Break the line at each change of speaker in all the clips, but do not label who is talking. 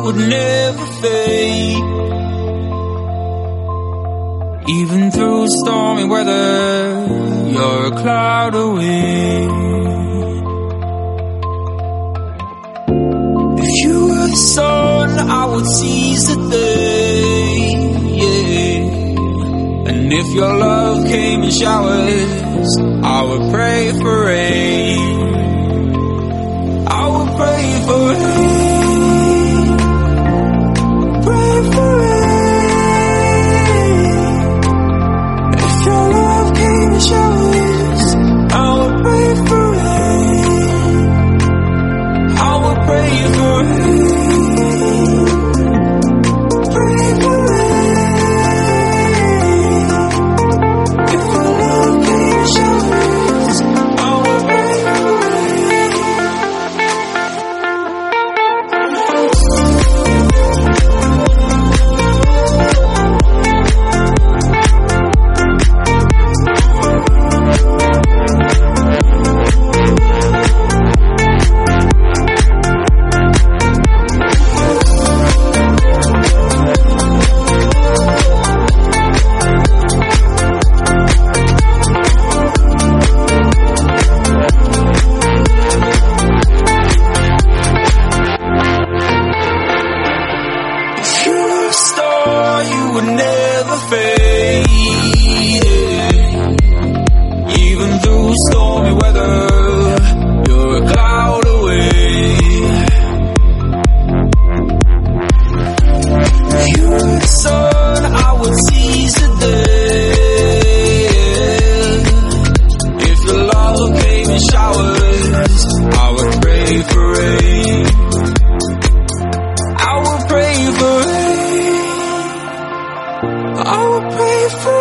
would never fade. Even through stormy weather, you're a cloud away. If you were the sun, I would seize the day, yeah. And if your love came in showers, I would pray for rain. I would pray for rain, pray for rain. If your love came in showers, I would pray for rain. I would pray for rain, pray for rain. If your love came in showers, I would pray for rain. You would never fade. Even through stormy weather, you're a cloud away. If you were the sun, I would seize the day. If your love came in showers, I would pray for rain. I would pray for rain. I would pray for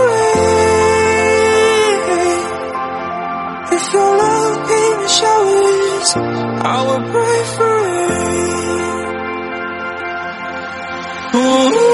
rain. If your love came in showers, I would pray for rain. Ooh.